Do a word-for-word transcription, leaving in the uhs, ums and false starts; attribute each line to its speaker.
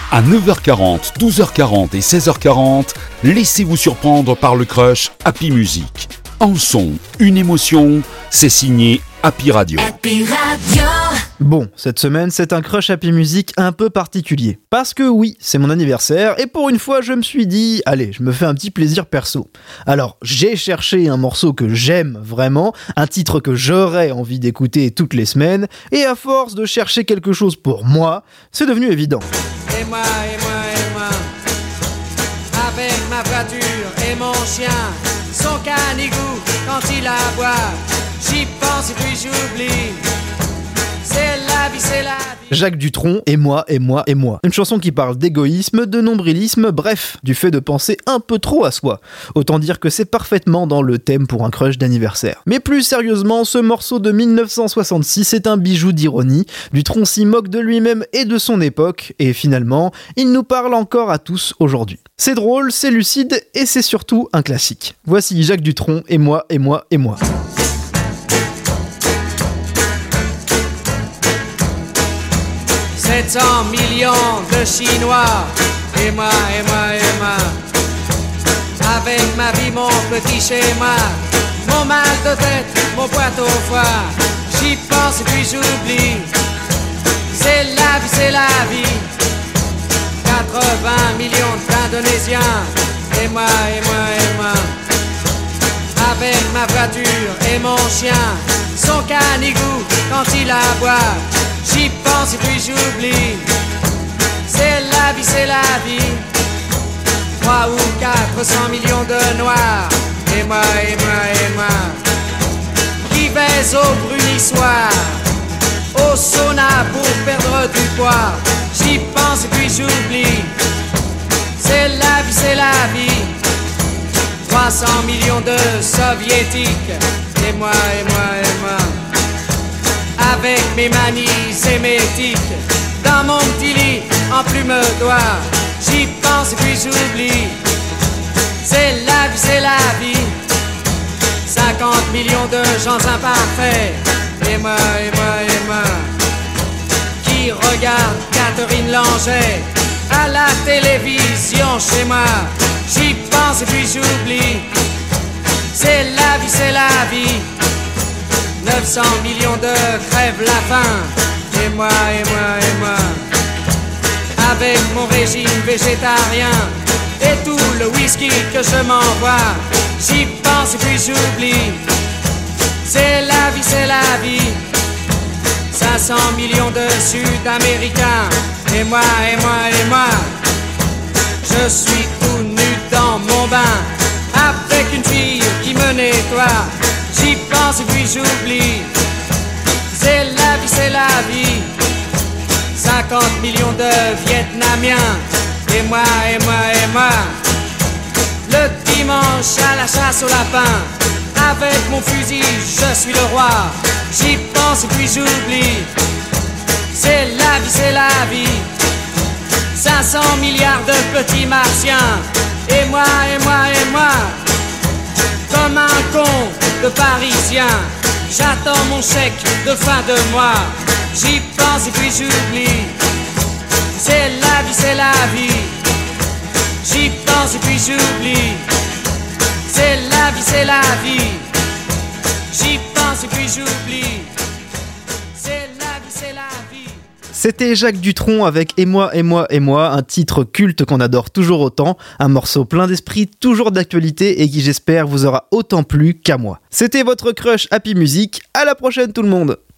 Speaker 1: À neuf heures quarante, douze heures quarante et seize heures quarante, laissez-vous surprendre par le crush Happy Music. Un son, une émotion, c'est signé Happy Radio.
Speaker 2: Happy Radio.
Speaker 3: Bon, cette semaine, c'est un crush Happy Music un peu particulier. Parce que oui, c'est mon anniversaire, et pour une fois, je me suis dit, allez, je me fais un petit plaisir perso. Alors, j'ai cherché un morceau que j'aime vraiment, un titre que j'aurais envie d'écouter toutes les semaines, et à force de chercher quelque chose pour moi, c'est devenu évident.
Speaker 4: Et moi, et moi, et moi, avec ma voiture et mon chien, son canigou quand il aboie, j'y pense et puis j'oublie. C'est la vie, c'est la vie.
Speaker 3: Jacques Dutronc, et moi, et moi, et moi. Une chanson qui parle d'égoïsme, de nombrilisme, bref, du fait de penser un peu trop à soi. Autant dire que c'est parfaitement dans le thème pour un crush d'anniversaire. Mais plus sérieusement, ce morceau de dix-neuf cent soixante-six est un bijou d'ironie. Dutronc s'y moque de lui-même et de son époque, et finalement, il nous parle encore à tous aujourd'hui. C'est drôle, c'est lucide, et c'est surtout un classique. Voici Jacques Dutronc, et moi, et moi, et moi.
Speaker 4: sept cents millions de Chinois, et moi, et moi, et moi, avec ma vie, mon petit schéma, mon mal de tête, mon poids au foie, j'y pense et puis j'oublie. C'est la vie, c'est la vie. quatre-vingts millions d'Indonésiens, et moi, et moi, et moi, avec ma voiture et mon chien, son canigou quand il aboie, j'y pense et puis j'oublie. C'est la vie, c'est la vie. Trois ou quatre cents millions de noirs, et moi, et moi, et moi, qui baisent au brunissoir, au sauna pour perdre du poids, j'y pense et puis j'oublie. C'est la vie, c'est la vie. Trois cents millions de soviétiques, et moi, et moi, et moi, avec mes manies sémétiques, dans mon petit lit en plume d'oie, j'y pense et puis j'oublie. C'est la vie, c'est la vie. cinquante millions de gens imparfaits, et moi, et moi, et moi, qui regardent Catherine Langeais à la télévision chez moi, j'y pense et puis j'oublie. C'est la vie, c'est la vie. neuf cents millions de crèvent la faim, et moi, et moi, et moi, avec mon régime végétarien et tout le whisky que je m'envoie, j'y pense et puis j'oublie. C'est la vie, c'est la vie. cinq cents millions de Sud-Américains, et moi, et moi, et moi, je suis tout nu dans mon bain, avec une fille qui me nettoie, j'y pense et puis j'oublie. C'est la vie, c'est la vie. cinquante millions de Vietnamiens, et moi, et moi, et moi, le dimanche à la chasse au lapin, avec mon fusil, je suis le roi, j'y pense et puis j'oublie. C'est la vie, c'est la vie. cinq cents milliards de petits martiens, et moi, et moi, et moi, comme un con de Parisien, j'attends mon chèque de fin de mois, j'y pense et puis j'oublie. C'est la vie, c'est la vie. J'y pense et puis j'oublie. C'est la vie, c'est la vie. J'y pense et puis j'oublie. C'est la vie, c'est la vie.
Speaker 3: C'était Jacques Dutronc avec Et moi, et moi, et moi, un titre culte qu'on adore toujours autant, un morceau plein d'esprit, toujours d'actualité et qui j'espère vous aura autant plu qu'à moi. C'était votre crush Happy Music, à la prochaine tout le monde.